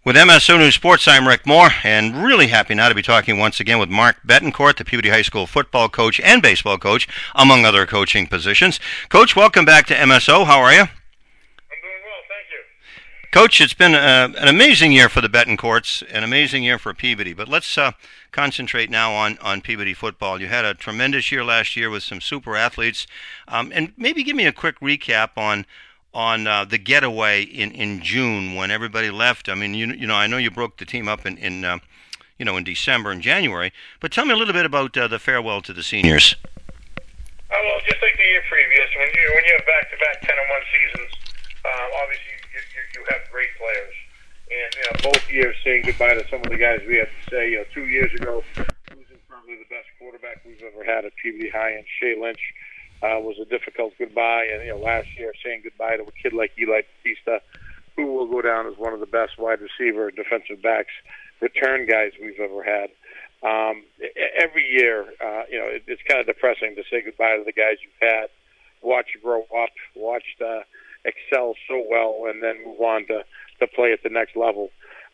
With MSO News Sports, I'm Rick Moore, and really happy now to be talking once again with Mark Betancourt, the Peabody High School football coach and baseball coach, among other coaching positions. Coach, welcome back to MSO. How are you? I'm doing well, thank you. Coach, it's been an amazing year for the Betancourts, an amazing year for Peabody, but let's concentrate now on Peabody football. You had a tremendous year last year with some super athletes, and maybe give me a quick recap on the getaway in June when everybody left. I mean, you know, I know you broke the team up in December and January, but tell me a little bit about the farewell to the seniors. Well, just like the year previous, when you have back-to-back 10-1 seasons, obviously you have great players, and both years saying goodbye to some of the guys we had to say. 2 years ago, losing probably the best quarterback we've ever had at Peabody High, and Shea Lynch. Was a difficult goodbye, and last year saying goodbye to a kid like Eli Batista, who will go down as one of the best wide receiver defensive backs return guys we've ever had. Every year, it's kind of depressing to say goodbye to the guys you've had, watch grow up, watch excel so well, and then move on to play at the next level.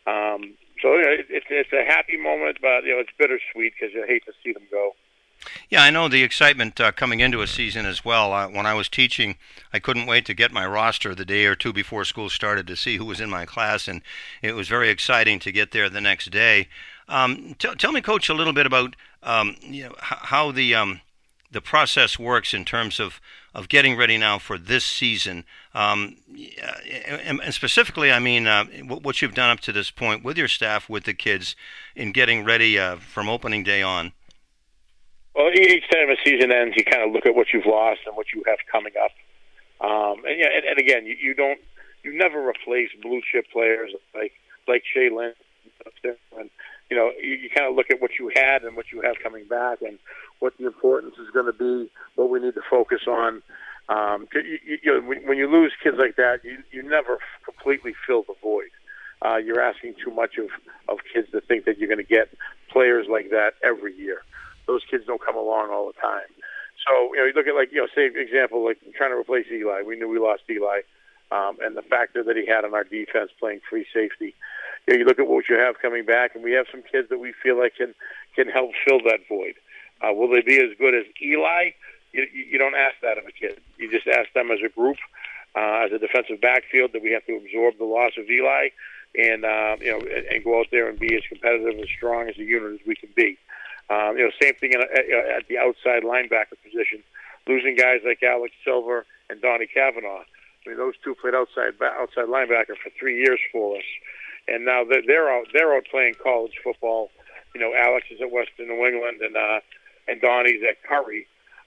It's a happy moment, but it's bittersweet because you hate to see them go. Yeah, I know the excitement coming into a season as well. When I was teaching, I couldn't wait to get my roster the day or two before school started to see who was in my class, and it was very exciting to get there the next day. Tell me, Coach, a little bit about how the process works in terms of getting ready now for this season, and specifically, I mean, what you've done up to this point with your staff, with the kids, in getting ready from opening day on. Well, each time a season ends, you kind of look at what you've lost and what you have coming up. And again, you never replace blue chip players like Shea Lynch. And you kind of look at what you had and what you have coming back, and what the importance is going to be, what we need to focus on. When you lose kids like that, you never completely fill the void. You're asking too much of kids to think that you're going to get players like that every year. Those kids don't come along all the time. So, you look at say example, like trying to replace Eli. We knew we lost Eli, and the factor that he had on our defense playing free safety. You look at what you have coming back, and we have some kids that we feel like can help fill that void. Will they be as good as Eli? You don't ask that of a kid. You just ask them as a group, as a defensive backfield, that we have to absorb the loss of Eli, and and go out there and be as competitive and strong as a unit as we can be. Same thing at the outside linebacker position. Losing guys like Alex Silver and Donnie Kavanaugh. I mean, those two played outside linebacker for 3 years for us, and now they're out playing college football. Alex is at Western New England, and Donnie's at Curry.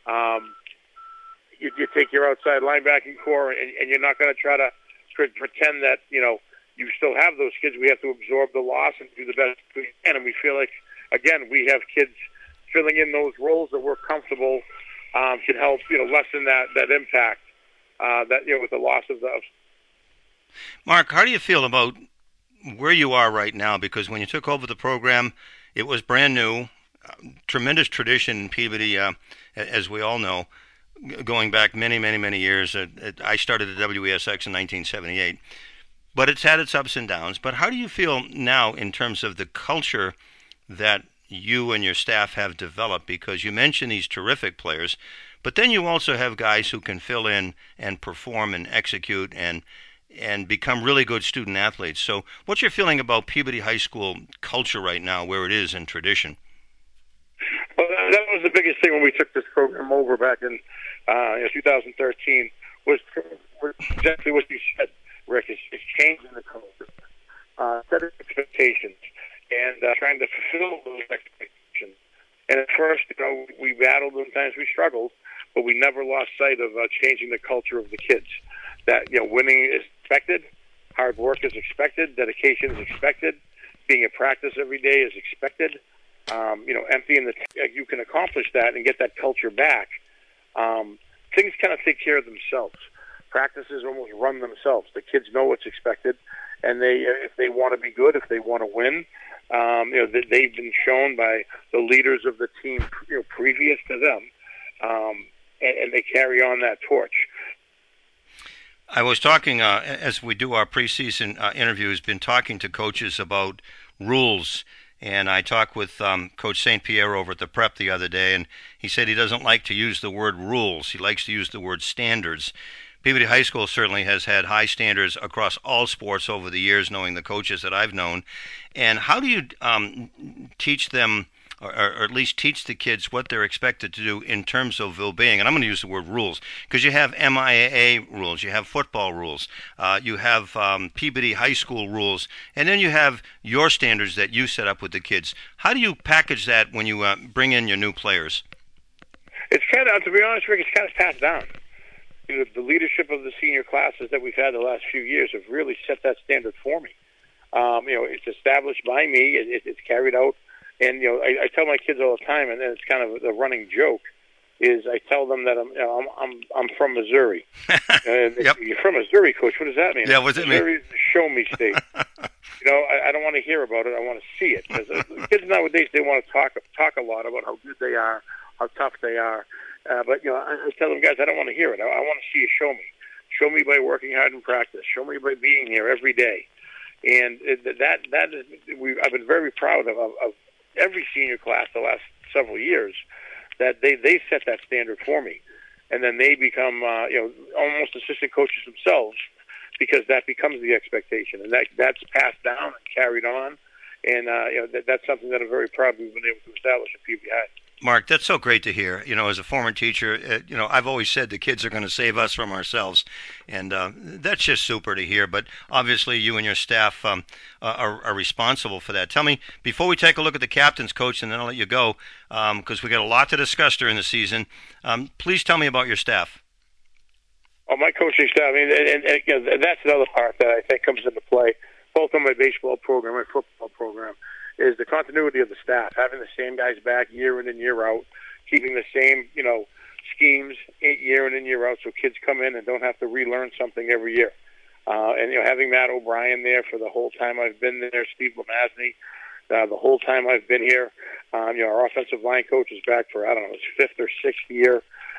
You take your outside linebacking core, and you're not going to try to pretend that you still have those kids. We have to absorb the loss and do the best we can, and we feel like, again, we have kids filling in those roles that we're comfortable can help lessen that impact with the loss of those. Mark, how do you feel about where you are right now? Because when you took over the program, it was brand new, tremendous tradition in Peabody, as we all know, going back many, many, many years. I started at WESX in 1978, but it's had its ups and downs. But how do you feel now in terms of the culture that you and your staff have developed? Because you mentioned these terrific players, but then you also have guys who can fill in and perform and execute and become really good student athletes. So what's your feeling about Peabody High School culture right now, where it is in tradition? Well, that was the biggest thing when we took this program over back in 2013, was exactly what you said, Rick. It's changing the culture, setting expectations, and trying to fulfill those expectations. And at first, we battled, sometimes we struggled, but we never lost sight of changing the culture of the kids. That winning is expected, hard work is expected, dedication is expected, being at practice every day is expected. Emptying you can accomplish that and get that culture back. Things kind of take care of themselves. Practices almost run themselves. The kids know what's expected, and if they want to be good, if they want to win, they've been shown by the leaders of the team previous to them, and they carry on that torch. I was talking, as we do our preseason interviews, been talking to coaches about rules. And I talked with Coach St. Pierre over at the prep the other day, and he said he doesn't like to use the word rules. He likes to use the word standards. Peabody High School certainly has had high standards across all sports over the years, knowing the coaches that I've known. And how do you teach them, or at least teach the kids what they're expected to do in terms of well-being? And I'm going to use the word rules because you have MIAA rules, you have football rules, you have Peabody High School rules, and then you have your standards that you set up with the kids. How do you package that when you bring in your new players? It's kind of, to be honest, Rick, it's kind of passed down. The leadership of the senior classes that we've had the last few years have really set that standard for me. It's established by me. It's carried out. And I tell my kids all the time, and it's kind of the running joke, is I tell them that I'm from Missouri. Yep. You're from Missouri, Coach. What does that mean? Yeah, what does it mean? Missouri is the show me state. I don't want to hear about it. I want to see it. Because kids nowadays, they want to talk a lot about how good they are, how tough they are. But I tell them, guys, I don't want to hear it. I want to see you show me. Show me by working hard in practice. Show me by being here every day. And that is, I've been very proud of every senior class the last several years, that they set that standard for me, and then they become almost assistant coaches themselves, because that becomes the expectation, and that's passed down and carried on, and that's something that I'm very proud we've been able to establish at PBI. Mark, that's so great to hear. As a former teacher, I've always said the kids are going to save us from ourselves, and that's just super to hear. But obviously, you and your staff are responsible for that. Tell me, before we take a look at the captain's coach, and then I'll let you go, because we got a lot to discuss during the season. Please tell me about your staff. Oh, my coaching staff. And that's another part that I think comes into play, both on my baseball program and my football program, is the continuity of the staff, having the same guys back year in and year out, keeping the same, schemes year in and year out, so kids come in and don't have to relearn something every year. And having Matt O'Brien there for the whole time I've been there, Steve Lamazney, the whole time I've been here. Our offensive line coach is back for, his fifth or sixth year.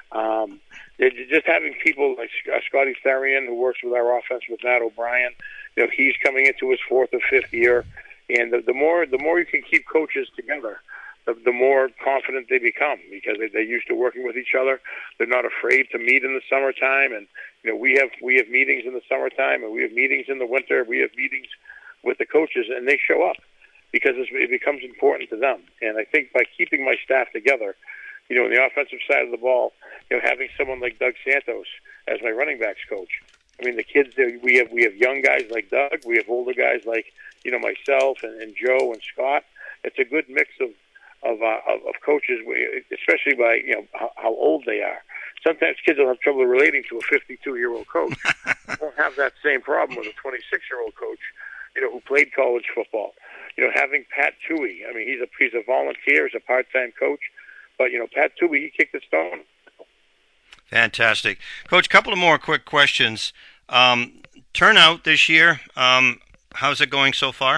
Just having people like Scotty Therian, who works with our offense with Matt O'Brien, he's coming into his fourth or fifth year. And the more you can keep coaches together, the more confident they become, because they're used to working with each other. They're not afraid to meet in the summertime, and we have meetings in the summertime, and we have meetings in the winter. We have meetings with the coaches, and they show up because it becomes important to them. And I think by keeping my staff together, on the offensive side of the ball, having someone like Doug Santos as my running backs coach. The kids, we have young guys like Doug. We have older guys like myself and Joe and Scott. It's a good mix of coaches, especially by how old they are. Sometimes kids will have trouble relating to a 52-year-old coach. They won't have that same problem with a 26-year-old coach, who played college football. Having Pat Toohey. He's a volunteer, he's a part-time coach, but Pat Toohey, he kicked the stone. Fantastic, Coach. Couple of more quick questions. Turnout this year. How's it going so far?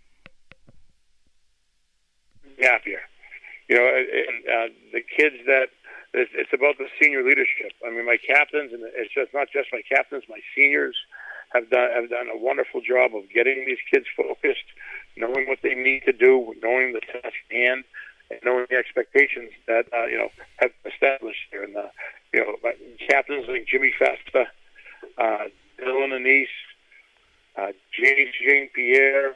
Happier. The kids it's about the senior leadership. My captains, and it's just not just my captains, my seniors have done a wonderful job of getting these kids focused, knowing what they need to do, knowing the task at hand, and knowing the expectations that have established here. And my captains like Jimmy Festa, Dylan Anise, James St. Pierre,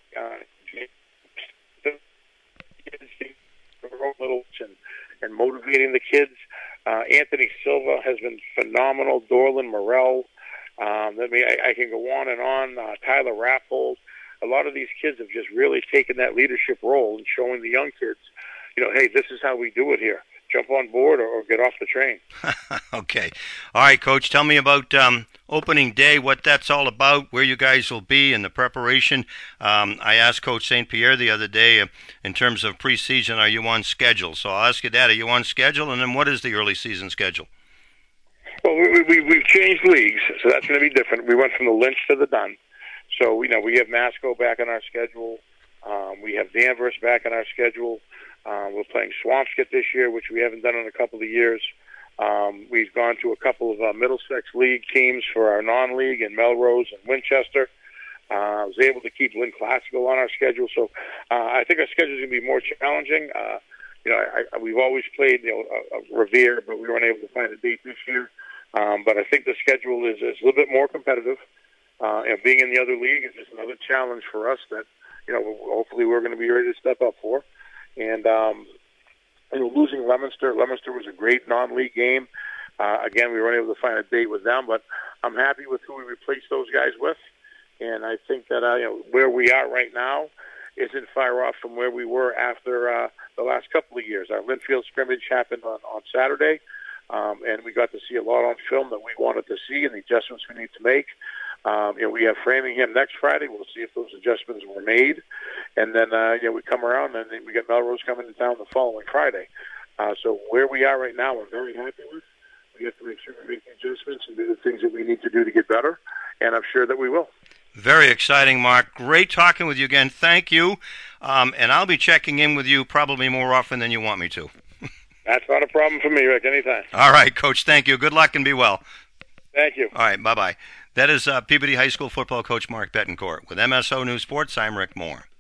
and motivating the kids. Anthony Silva has been phenomenal. Dorland Morell. I can go on and on. Tyler Rappold. A lot of these kids have just really taken that leadership role and showing the young kids, hey, this is how we do it here. Jump on board or get off the train. Okay. All right, Coach, tell me about opening day, what that's all about, where you guys will be in the preparation. I asked Coach St. Pierre the other day, in terms of preseason, are you on schedule? So I'll ask you that. Are you on schedule? And then what is the early season schedule? Well, we've changed leagues, so that's going to be different. We went from the Lynch to the Dunn. So, we have Masco back on our schedule. We have Danvers back on our schedule. We're playing Swampscott this year, which we haven't done in a couple of years. We've gone to a couple of Middlesex League teams for our non-league in Melrose and Winchester. I was able to keep Lynn Classical on our schedule, so I think our schedule is going to be more challenging. We've always played, Revere, but we weren't able to find a date this year. But I think the schedule is a little bit more competitive. And being in the other league is just another challenge for us that, hopefully we're going to be ready to step up for. And, losing Leominster was a great non-league game. Again, we weren't able to find a date with them, but I'm happy with who we replaced those guys with. And I think that, where we are right now isn't far off from where we were after the last couple of years. Our Linfield scrimmage happened on Saturday, and we got to see a lot on film that we wanted to see and the adjustments we need to make. We have Framingham next Friday. We'll see if those adjustments were made. And then, we come around, and then we got Melrose coming to town the following Friday. So where we are right now, we're very happy with. We have to make sure we make the adjustments and do the things that we need to do to get better, and I'm sure that we will. Very exciting, Mark. Great talking with you again. Thank you. And I'll be checking in with you probably more often than you want me to. That's not a problem for me, Rick. Anytime. All right, Coach. Thank you. Good luck and be well. Thank you. All right. Bye-bye. That is Peabody High School football coach Mark Betancourt. With MSO News Sports, I'm Rick Moore.